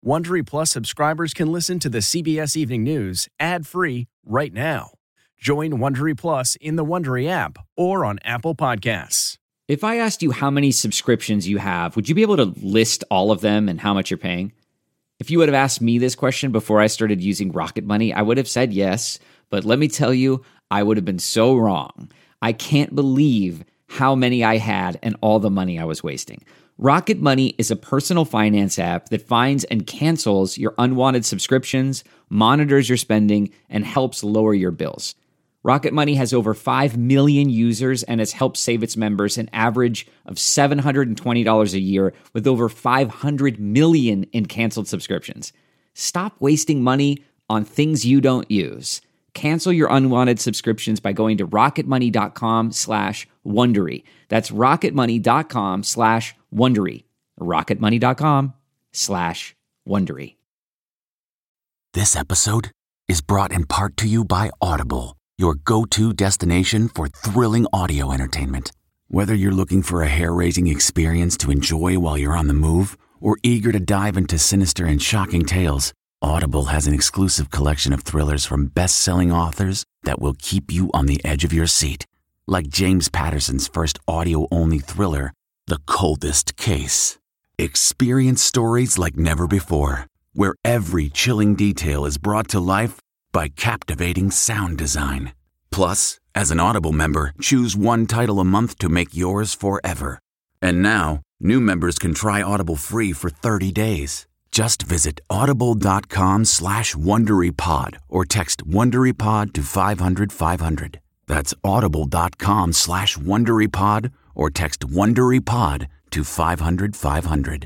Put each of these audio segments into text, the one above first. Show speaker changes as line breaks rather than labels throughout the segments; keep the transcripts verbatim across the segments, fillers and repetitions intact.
Wondery Plus subscribers can listen to the C B S Evening News ad-free right now. Join Wondery Plus in the Wondery app or on Apple Podcasts.
If I asked you how many subscriptions you have, would you be able to list all of them and how much you're paying? If you would have asked me this question before I started using Rocket Money, I would have said yes, but let me tell you, I would have been so wrong. I can't believe how many I had and all the money I was wasting. Rocket Money is a personal finance app that finds and cancels your unwanted subscriptions, monitors your spending, and helps lower your bills. Rocket Money has over five million users and has helped save its members an average of seven hundred twenty dollars a year with over five hundred million in canceled subscriptions. Stop wasting money on things you don't use. Cancel your unwanted subscriptions by going to rocketmoney.com slash Wondery. That's rocketmoney.com slash Wondery. rocketmoney.com slash Wondery.
This episode is brought in part to you by Audible, your go-to destination for thrilling audio entertainment. Whether you're looking for a hair-raising experience to enjoy while you're on the move or eager to dive into sinister and shocking tales, Audible has an exclusive collection of thrillers from best-selling authors that will keep you on the edge of your seat. Like James Patterson's first audio-only thriller, The Coldest Case. Experience stories like never before, where every chilling detail is brought to life by captivating sound design. Plus, as an Audible member, choose one title a month to make yours forever. And now, new members can try Audible free for thirty days. Just visit audible.com slash WonderyPod or text WonderyPod to five hundred five hundred. That's audible.com slash WonderyPod or text WonderyPod to five hundred five hundred.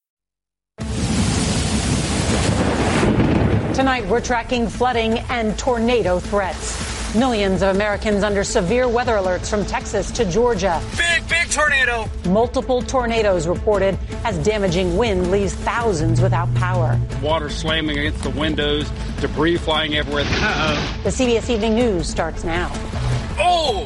Tonight, we're tracking flooding and tornado threats. Millions of Americans under severe weather alerts from Texas to Georgia.
Big, big tornado.
Multiple tornadoes reported as damaging wind leaves thousands without power.
Water slamming against the windows, debris flying everywhere. Uh-oh.
The C B S Evening News starts now.
Oh!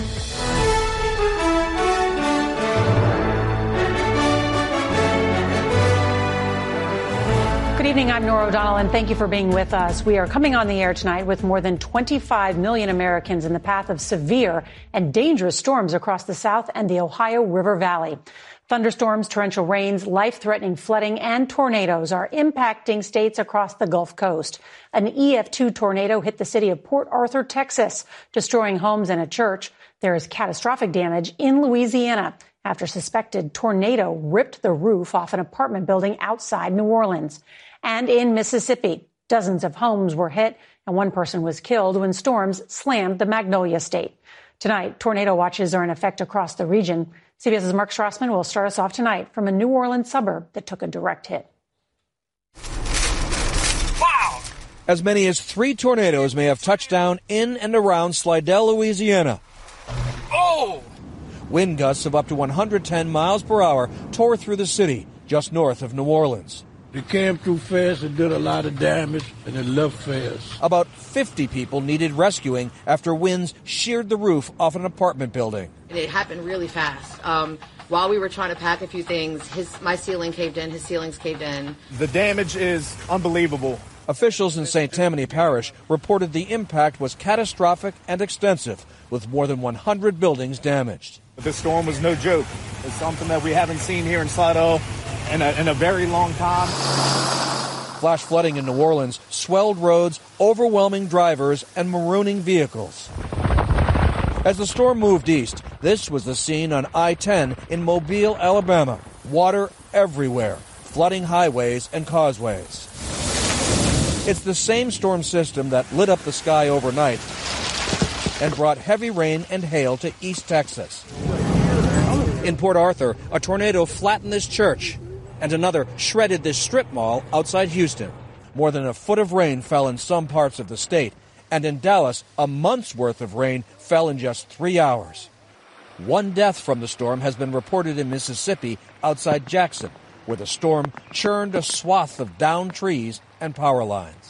Good evening, I'm Norah O'Donnell, and thank you for being with us. We are coming on the air tonight with more than twenty-five million Americans in the path of severe and dangerous storms across the South and the Ohio River Valley. Thunderstorms, torrential rains, life-threatening flooding, and tornadoes are impacting states across the Gulf Coast. An E F two tornado hit the city of Port Arthur, Texas, destroying homes and a church. There is catastrophic damage in Louisiana after suspected tornado ripped the roof off an apartment building outside New Orleans. And in Mississippi, dozens of homes were hit and one person was killed when storms slammed the Magnolia State. Tonight, tornado watches are in effect across the region. CBS's Mark Strassman will start us off tonight from a New Orleans suburb that took a direct hit.
Wow!
As many as three tornadoes may have touched down in and around Slidell, Louisiana.
Oh!
Wind gusts of up to one hundred ten miles per hour tore through the city just north of New Orleans.
It came through fast and did a lot of damage, and it left fast.
About fifty people needed rescuing after winds sheared the roof off an apartment building.
It happened really fast. Um, while we were trying to pack a few things, his my ceiling caved in, his ceilings caved in.
The damage is unbelievable.
Officials in Saint Tammany Parish reported the impact was catastrophic and extensive, with more than one hundred buildings damaged.
This storm was no joke. It's something that we haven't seen here in Slidell in a, in a very long time.
Flash flooding in New Orleans swelled roads, overwhelming drivers, and marooning vehicles. As the storm moved east, this was the scene on I ten in Mobile, Alabama. Water everywhere, flooding highways and causeways. It's the same storm system that lit up the sky overnight and brought heavy rain and hail to East Texas. In Port Arthur, a tornado flattened this church, and another shredded this strip mall outside Houston. More than a foot of rain fell in some parts of the state, and in Dallas, a month's worth of rain fell in just three hours. One death from the storm has been reported in Mississippi outside Jackson, where the storm churned a swath of downed trees and power lines.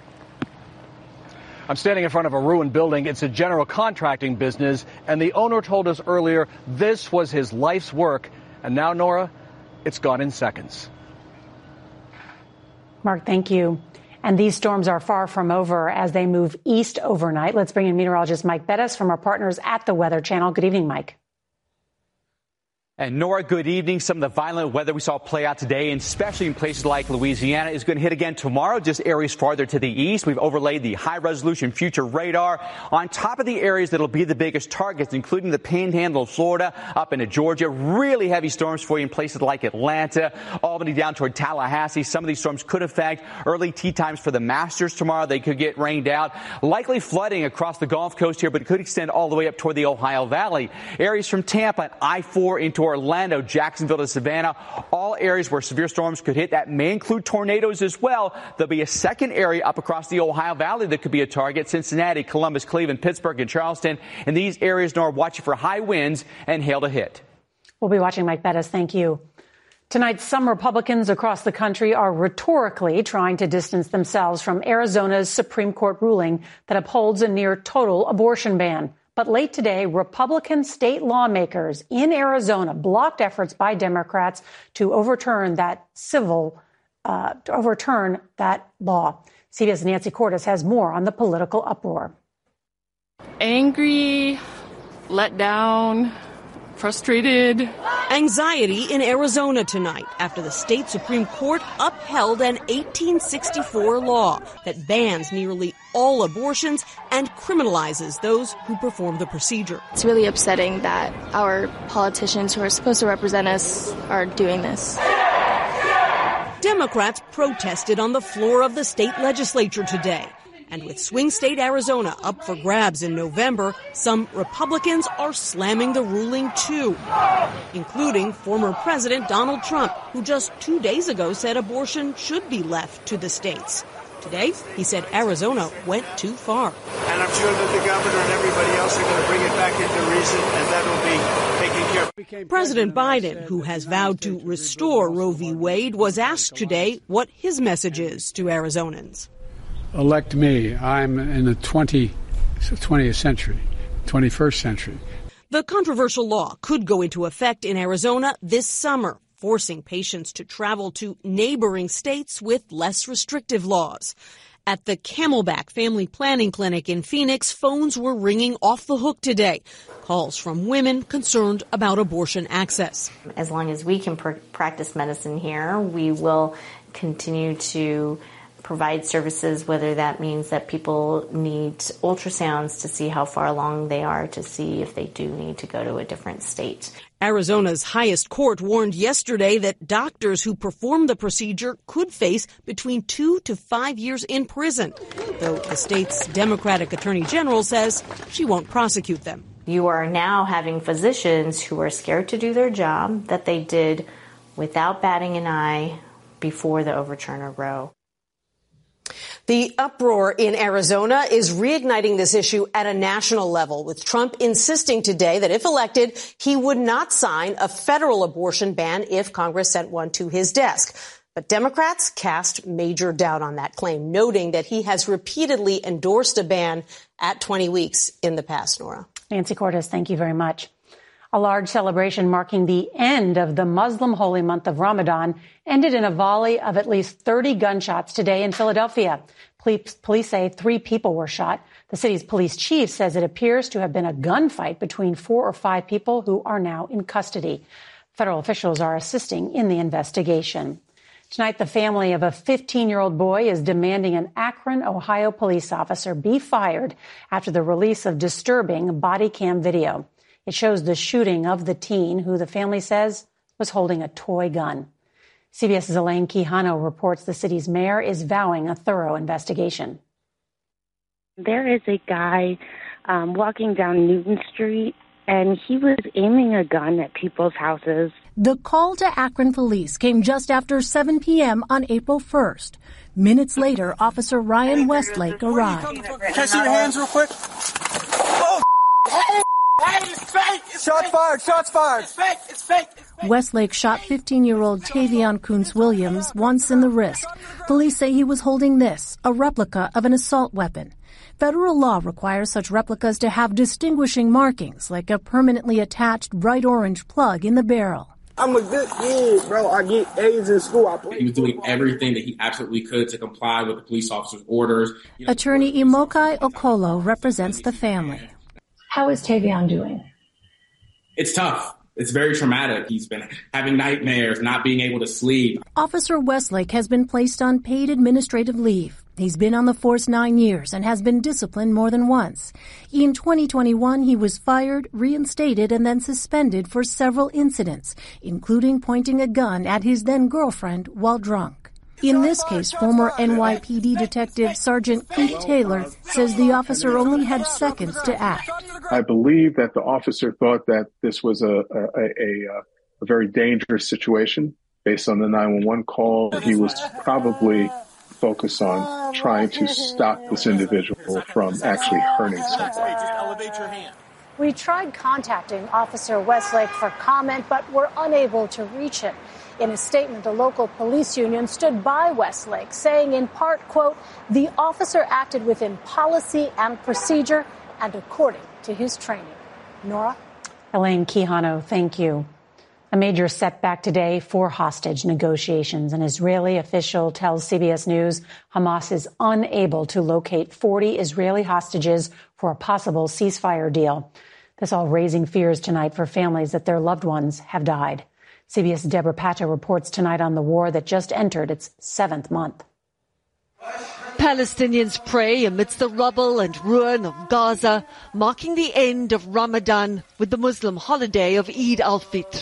I'm standing in front of a ruined building. It's a general contracting business, and the owner told us earlier this was his life's work, and now, Norah, it's gone in seconds.
Mark, thank you. And these storms are far from over as they move east overnight. Let's bring in meteorologist Mike Bettis from our partners at the Weather Channel. Good evening, Mike.
And Nora, good evening. Some of the violent weather we saw play out today, and especially in places like Louisiana, is going to hit again tomorrow, just areas farther to the east. We've overlaid the high-resolution future radar on top of the areas that will be the biggest targets, including the panhandle of Florida up into Georgia. Really heavy storms for you in places like Atlanta, Albany down toward Tallahassee. Some of these storms could affect early tee times for the Masters tomorrow. They could get rained out. Likely flooding across the Gulf Coast here, but it could extend all the way up toward the Ohio Valley. Areas from Tampa and I four into Orlando, Jacksonville to Savannah, all areas where severe storms could hit. That may include tornadoes as well. There'll be a second area up across the Ohio Valley that could be a target. Cincinnati, Columbus, Cleveland, Pittsburgh, and Charleston. In these areas, Nora, watching for high winds and hail to hit.
We'll be watching Mike Bettis. Thank you. Tonight, some Republicans across the country are rhetorically trying to distance themselves from Arizona's Supreme Court ruling that upholds a near total abortion ban. But late today, Republican state lawmakers in Arizona blocked efforts by Democrats to overturn that civil, uh, to overturn that law. C B S Nancy Cordes has more on the political uproar.
Angry, let down, frustrated.
Anxiety in Arizona tonight after the state Supreme Court upheld an eighteen sixty-four law that bans nearly all abortions and criminalizes those who perform the procedure.
It's really upsetting that our politicians who are supposed to represent us are doing this.
Democrats protested on the floor of the state legislature today. And with swing state Arizona up for grabs in November, some Republicans are slamming the ruling too, including former President Donald Trump, who just two days ago said abortion should be left to the states. Today, he said Arizona went too far.
And I'm sure that the governor and everybody else are going to bring it back into reason, and that will be taken care of.
President Biden, who has vowed to restore Roe v. Wade, was asked today what his message is to Arizonans.
Elect me. I'm in the twentieth century, twenty-first century.
The controversial law could go into effect in Arizona this summer, forcing patients to travel to neighboring states with less restrictive laws. At the Camelback Family Planning Clinic in Phoenix, phones were ringing off the hook today. Calls from women concerned about abortion access.
As long as we can pr- practice medicine here, we will continue to provide services, whether that means that people need ultrasounds to see how far along they are, to see if they do need to go to a different state.
Arizona's highest court warned yesterday that doctors who perform the procedure could face between two to five years in prison, though the state's Democratic Attorney General says she won't prosecute them.
You are now having physicians who are scared to do their job that they did without batting an eye before the overturn of Roe.
The uproar in Arizona is reigniting this issue at a national level, with Trump insisting today that if elected, he would not sign a federal abortion ban if Congress sent one to his desk. But Democrats cast major doubt on that claim, noting that he has repeatedly endorsed a ban at twenty weeks in the past, Nora.
Nancy Cordes, thank you very much. A large celebration marking the end of the Muslim holy month of Ramadan ended in a volley of at least thirty gunshots today in Philadelphia. Police, police say three people were shot. The city's police chief says it appears to have been a gunfight between four or five people who are now in custody. Federal officials are assisting in the investigation. Tonight, the family of a fifteen-year-old boy is demanding an Akron, Ohio police officer be fired after the release of disturbing body cam video. It shows the shooting of the teen, who the family says was holding a toy gun. CBS's Elaine Quijano reports the city's mayor is vowing a thorough investigation.
There is a guy um, walking down Newton Street, and he was aiming a gun at people's houses.
The call to Akron police came just after seven p.m. on April first. Minutes later, Officer Ryan Westlake arrived.
Can I see your hands real quick? Oh, hey, hey, it's fake! It's shots fake. fired! Shots fired! It's fake! It's fake! It's fake.
Westlake shot fifteen-year-old Tavion Kuntz Williams once in the wrist. Police say he was holding this, a replica of an assault weapon. Federal law requires such replicas to have distinguishing markings, like a permanently attached bright orange plug in the barrel.
I'm a good kid, bro. I get A's in school. I play.
He was doing everything that he absolutely could to comply with the police officer's orders. You know,
Attorney Imokai Okolo represents the family.
How is Tavion doing?
It's tough. It's very traumatic. He's been having nightmares, not being able to sleep.
Officer Westlake has been placed on paid administrative leave. He's been on the force nine years and has been disciplined more than once. In twenty twenty-one, he was fired, reinstated, and then suspended for several incidents, including pointing a gun at his then-girlfriend while drunk. In this case, former N Y P D detective Sergeant Keith Taylor says the officer only had seconds to act.
I believe that the officer thought that this was a, a, a, a very dangerous situation based on the nine one one call. He was probably focused on trying to stop this individual from actually hurting someone.
We tried contacting Officer Westlake for comment, but were unable to reach him. In a statement, the local police union stood by Westlake, saying in part, quote, the officer acted within policy and procedure and according to his training. Nora? Elaine Quijano, thank you. A major setback today for hostage negotiations. An Israeli official tells C B S News Hamas is unable to locate forty Israeli hostages for a possible ceasefire deal. This all raising fears tonight for families that their loved ones have died. C B S Deborah Pacha reports tonight on the war that just entered its seventh month.
Palestinians pray amidst the rubble and ruin of Gaza, marking the end of Ramadan with the Muslim holiday of Eid al-Fitr.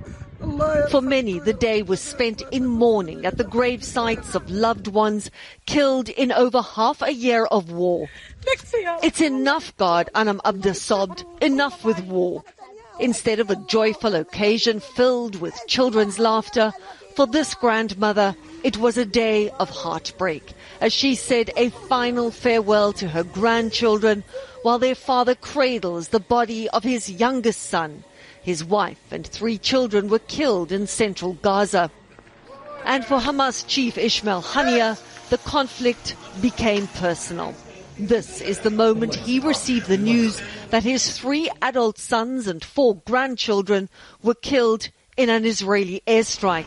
For many, the day was spent in mourning at the grave sites of loved ones killed in over half a year of war. It's enough, God, Anam Abda sobbed, enough with war. Instead of a joyful occasion filled with children's laughter, for this grandmother, it was a day of heartbreak, as she said a final farewell to her grandchildren while their father cradles the body of his youngest son. His wife and three children were killed in central Gaza. And for Hamas chief Ismail Haniyeh, the conflict became personal. This is the moment he received the news that his three adult sons and four grandchildren were killed in an Israeli airstrike.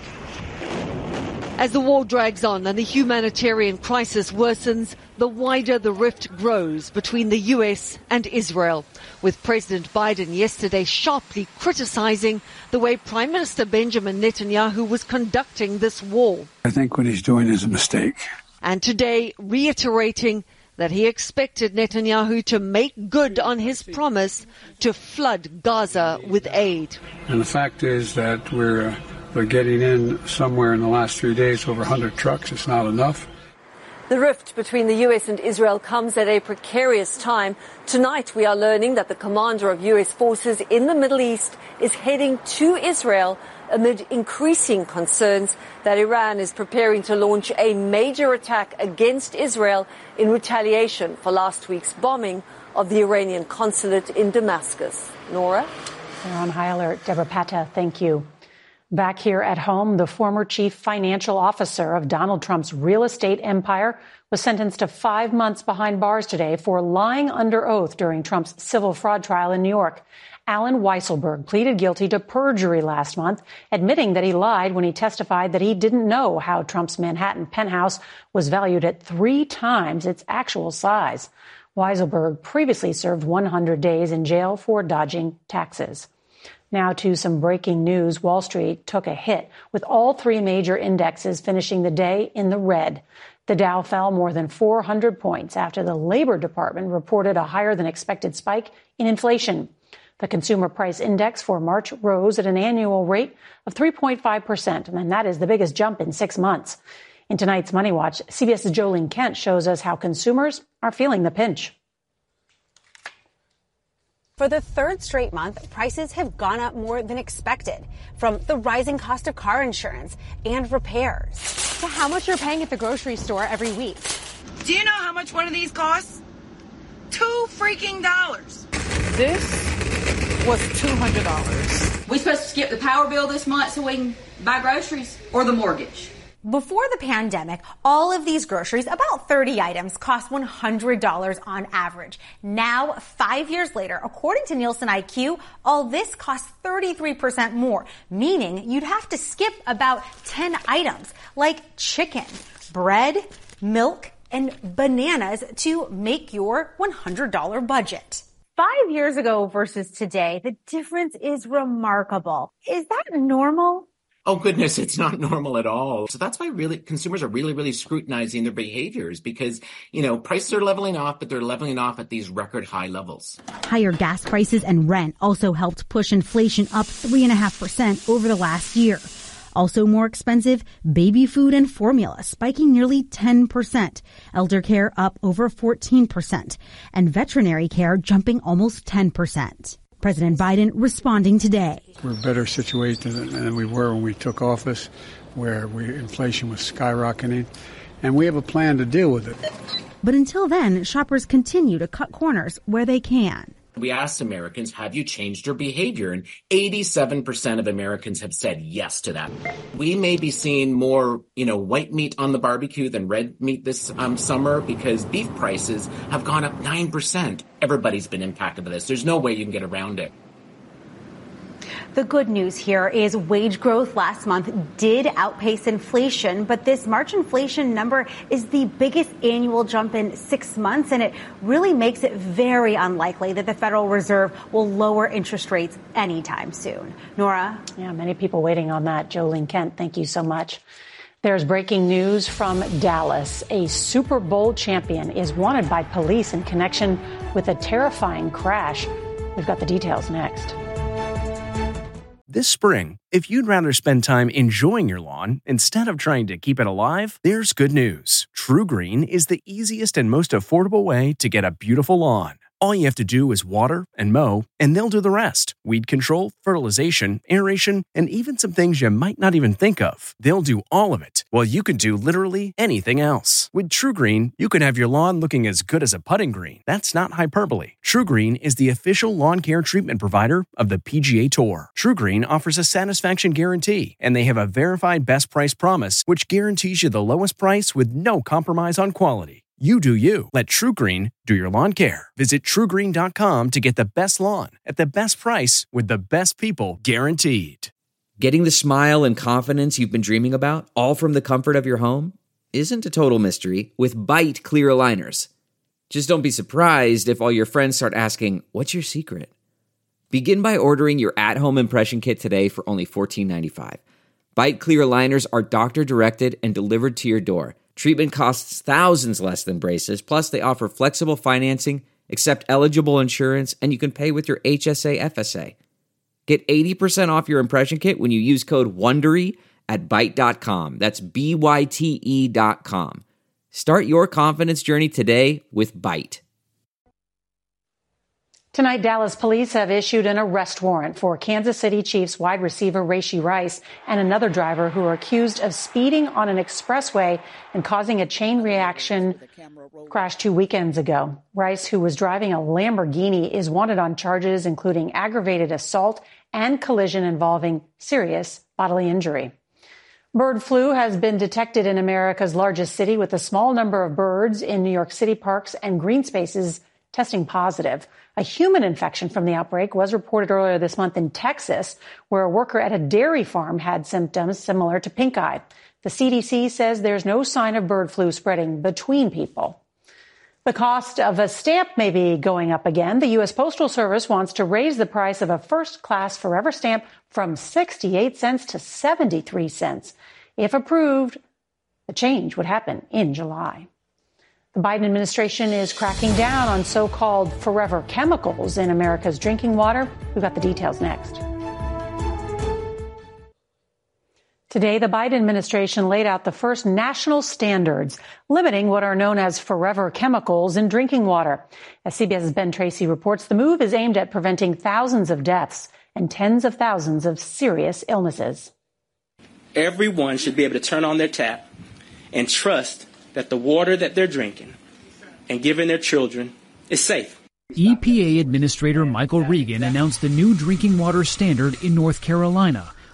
As the war drags on and the humanitarian crisis worsens, the wider the rift grows between the U S and Israel, with President Biden yesterday sharply criticizing the way Prime Minister Benjamin Netanyahu was conducting this war.
I think what he's doing is a mistake.
And today reiterating that he expected Netanyahu to make good on his promise to flood Gaza with aid.
And the fact is that we're, uh, we're getting in somewhere in the last three days over one hundred trucks. It's not enough.
The rift between the U S and Israel comes at a precarious time. Tonight we are learning that the commander of U S forces in the Middle East is heading to Israel amid increasing concerns that Iran is preparing to launch a major attack against Israel in retaliation for last week's bombing of the Iranian consulate in Damascus. Nora?
We're on high alert. Deborah Patta, thank you. Back here at home, the former chief financial officer of Donald Trump's real estate empire was sentenced to five months behind bars today for lying under oath during Trump's civil fraud trial in New York. Alan Weisselberg pleaded guilty to perjury last month, admitting that he lied when he testified that he didn't know how Trump's Manhattan penthouse was valued at three times its actual size. Weisselberg previously served one hundred days in jail for dodging taxes. Now to some breaking news. Wall Street took a hit, with all three major indexes finishing the day in the red. The Dow fell more than four hundred points after the Labor Department reported a higher than expected spike in inflation. The Consumer Price Index for March rose at an annual rate of three point five percent, and that is the biggest jump in six months. In tonight's Money Watch, CBS's Jolene Kent shows us how consumers are feeling the pinch.
For the third straight month, prices have gone up more than expected, from the rising cost of car insurance and repairs to how much you're paying at the grocery store every week.
Do you know how much one of these costs? Two freaking dollars.
This was two hundred dollars.
We supposed to skip the power bill this month so we can buy groceries, or the mortgage?
Before the pandemic, all of these groceries, about thirty items, cost one hundred dollars on average. Now, five years later, according to Nielsen I Q, all this costs thirty-three percent more, meaning you'd have to skip about ten items, like chicken, bread, milk, and bananas to make your one hundred dollars budget.
Five years ago versus today, the difference is remarkable. Is that normal?
Oh, goodness, it's not normal at all. So that's why really consumers are really, really scrutinizing their behaviors because, you know, prices are leveling off, but they're leveling off at these record high levels.
Higher gas prices and rent also helped push inflation up three point five percent over the last year. Also more expensive, baby food and formula spiking nearly ten percent, elder care up over fourteen percent, and veterinary care jumping almost ten percent. President Biden responding today.
We're better situated than we were when we took office, where we, inflation was skyrocketing, and we have a plan to deal with it.
But until then, shoppers continue to cut corners where they can.
We asked Americans, have you changed your behavior? And eighty-seven percent of Americans have said yes to that. We may be seeing more, you know, white meat on the barbecue than red meat this um, summer because beef prices have gone up nine percent. Everybody's been impacted by this. There's no way you can get around it.
The good news here is wage growth last month did outpace inflation, but this March inflation number is the biggest annual jump in six months, and it really makes it very unlikely that the Federal Reserve will lower interest rates anytime soon. Nora?
Yeah, many people waiting on that. Jolene Kent, thank you so much. There's breaking news from Dallas. A Super Bowl champion is wanted by police in connection with a terrifying crash. We've got the details next.
This spring, if you'd rather spend time enjoying your lawn instead of trying to keep it alive, there's good news. True Green is the easiest and most affordable way to get a beautiful lawn. All you have to do is water and mow, and they'll do the rest. Weed control, fertilization, aeration, and even some things you might not even think of. They'll do all of it, while you can do literally anything else. With True Green, you can have your lawn looking as good as a putting green. That's not hyperbole. True Green is the official lawn care treatment provider of the P G A Tour. True Green offers a satisfaction guarantee, and they have a verified best price promise, which guarantees you the lowest price with no compromise on quality. You do you. Let True Green do your lawn care. Visit true green dot com to get the best lawn at the best price with the best people guaranteed.
Getting the smile and confidence you've been dreaming about, all from the comfort of your home, isn't a total mystery with Byte clear aligners. Just don't be surprised if all your friends start asking, "What's your secret?" Begin by ordering your at-home impression kit today for only fourteen ninety-five. Byte clear aligners are doctor-directed and delivered to your door. Treatment costs thousands less than braces, plus they offer flexible financing, accept eligible insurance, and you can pay with your H S A F S A. Get eighty percent off your impression kit when you use code WONDERY at byte dot com. That's B Y T E dot com. Start your confidence journey today with Byte.
Tonight, Dallas police have issued an arrest warrant for Kansas City Chiefs wide receiver Rashee Rice and another driver who are accused of speeding on an expressway and causing a chain reaction crash two weekends ago. Rice, who was driving a Lamborghini, is wanted on charges including aggravated assault and collision involving serious bodily injury. Bird flu has been detected in America's largest city, with a small number of birds in New York City parks and green spaces testing positive. A human infection from the outbreak was reported earlier this month in Texas, where a worker at a dairy farm had symptoms similar to pink eye. The C D C says there's no sign of bird flu spreading between people. The cost of a stamp may be going up again. The U S Postal Service wants to raise the price of a first-class Forever stamp from sixty-eight cents to seventy-three cents. If approved, the change would happen in July. The Biden administration is cracking down on so-called forever chemicals in America's drinking water. We've got the details next. Today, the Biden administration laid out the first national standards limiting what are known as forever chemicals in drinking water. As CBS's Ben Tracy reports, the move is aimed at preventing thousands of deaths and tens of thousands of serious illnesses.
Everyone should be able to turn on their tap and trust that the water that they're drinking and giving their children is safe.
E P A Administrator Michael Regan announced the new drinking water standard in North Carolina,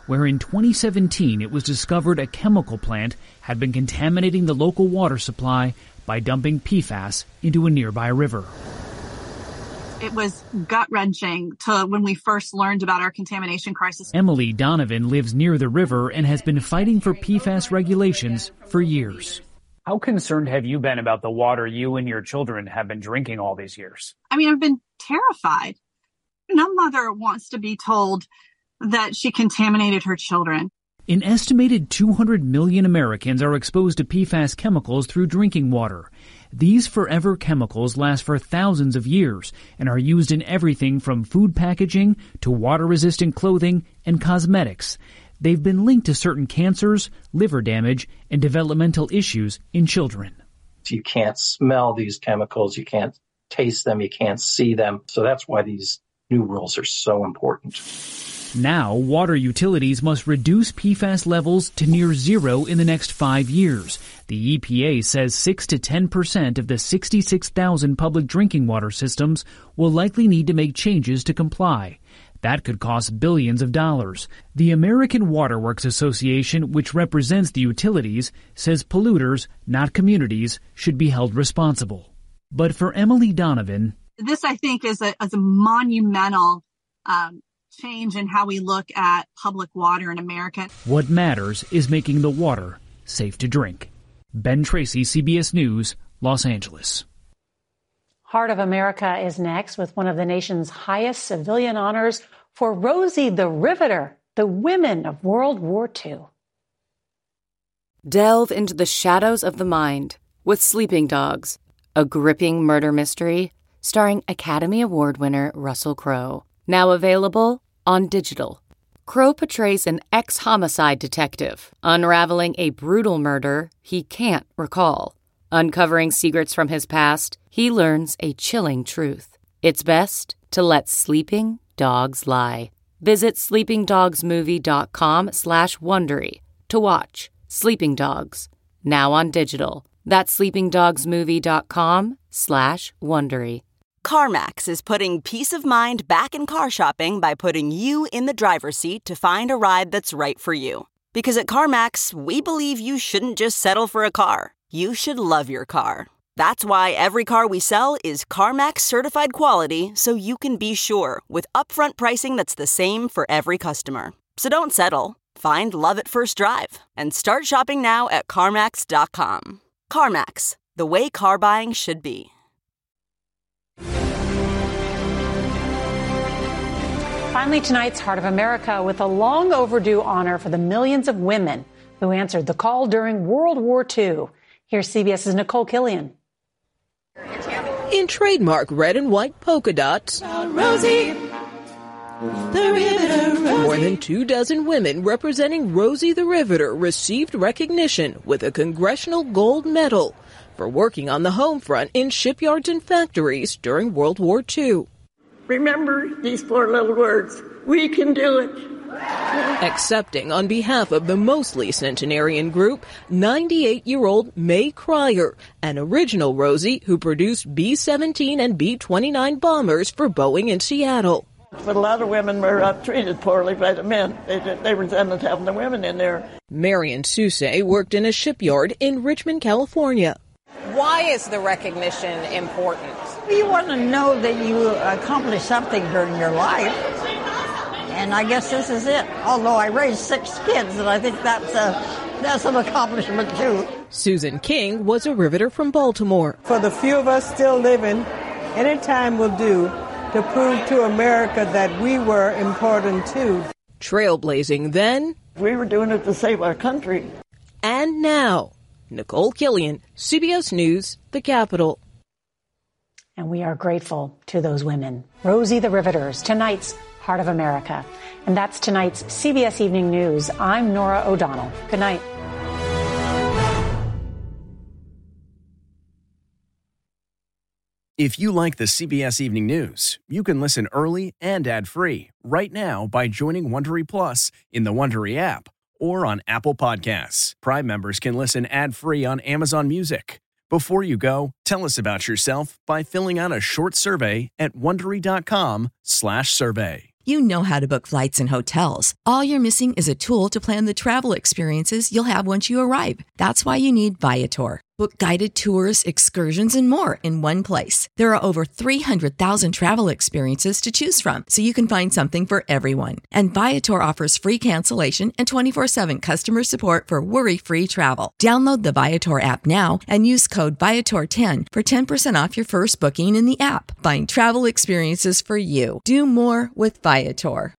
where in twenty seventeen it was discovered a chemical plant had been contaminating the local water supply by dumping P FAS into a nearby river.
It was gut-wrenching to when we first learned about our contamination crisis.
Emily Donovan lives near the river and has been fighting for P FAS regulations for years.
How concerned have you been about the water you and your children have been drinking all these years?
I mean, I've been terrified. No mother wants to be told that she contaminated her children.
An estimated two hundred million Americans are exposed to P FAS chemicals through drinking water. These forever chemicals last for thousands of years and are used in everything from food packaging to water-resistant clothing and cosmetics. They've been linked to certain cancers, liver damage, and developmental issues in children.
You can't smell these chemicals, you can't taste them, you can't see them. So that's why these new rules are so important.
Now, water utilities must reduce P FAS levels to near zero in the next five years. The E P A says six to ten percent of the sixty-six thousand public drinking water systems will likely need to make changes to comply. That could cost billions of dollars. The American Water Works Association, which represents the utilities, says polluters, not communities, should be held responsible. But for Emily Donovan,
this, I think, is a, is a monumental um, change in how we look at public water in America.
What matters is making the water safe to drink. Ben Tracy, C B S News, Los Angeles.
Heart of America is next with one of the nation's highest civilian honors for Rosie the Riveter, the women of World War Two.
Delve into the shadows of the mind with Sleeping Dogs, a gripping murder mystery starring Academy Award winner Russell Crowe. Now available on digital. Crowe portrays an ex-homicide detective unraveling a brutal murder he can't recall. Uncovering secrets from his past, he learns a chilling truth. It's best to let sleeping dogs lie. Visit sleepingdogsmovie.com slash Wondery to watch Sleeping Dogs, now on digital. That's sleepingdogsmovie.com slash Wondery.
CarMax is putting peace of mind back in car shopping by putting you in the driver's seat to find a ride that's right for you. Because at CarMax, we believe you shouldn't just settle for a car. You should love your car. That's why every car we sell is CarMax certified quality, so you can be sure with upfront pricing that's the same for every customer. So don't settle. Find love at first drive and start shopping now at CarMax dot com. CarMax, the way car buying should be.
Finally, tonight's Heart of America with a long overdue honor for the millions of women who answered the call during World War Two. Here's CBS's Nicole Killian.
In trademark red and white polka dots, Rosie, the Riveter, Rosie. More than two dozen women representing Rosie the Riveter received recognition with a Congressional Gold Medal for working on the home front in shipyards and factories during World War Two.
Remember these four little words. We can do it.
Accepting on behalf of the mostly centenarian group, ninety-eight-year-old May Cryer, an original Rosie who produced B seventeen and B twenty-nine bombers for Boeing in Seattle.
But a lot of women were uh, treated poorly by the men. They, they resented having the women in there.
Marion Sousa worked in a shipyard in Richmond, California.
Why is the recognition important?
You want to know that you accomplished something during your life, and I guess this is it. Although I raised six kids, and I think that's a that's an accomplishment too.
Susan King was a riveter from Baltimore.
For the few of us still living, any time will do to prove to America that we were important too.
Trailblazing then.
We were doing it to save our country.
And now, Nicole Killian, C B S News, the Capitol.
And we are grateful to those women. Rosie the Riveters, tonight's Heart of America. And that's tonight's C B S Evening News. I'm Norah O'Donnell. Good night.
If you like the C B S Evening News, you can listen early and ad-free right now by joining Wondery Plus in the Wondery app or on Apple Podcasts. Prime members can listen ad-free on Amazon Music. Before you go, tell us about yourself by filling out a short survey at Wondery.com slash survey.
You know how to book flights and hotels. All you're missing is a tool to plan the travel experiences you'll have once you arrive. That's why you need Viator. Book guided tours, excursions, and more in one place. There are over three hundred thousand travel experiences to choose from, so you can find something for everyone. And Viator offers free cancellation and twenty-four seven customer support for worry-free travel. Download the Viator app now and use code Viator ten for ten percent off your first booking in the app. Find travel experiences for you. Do more with Viator.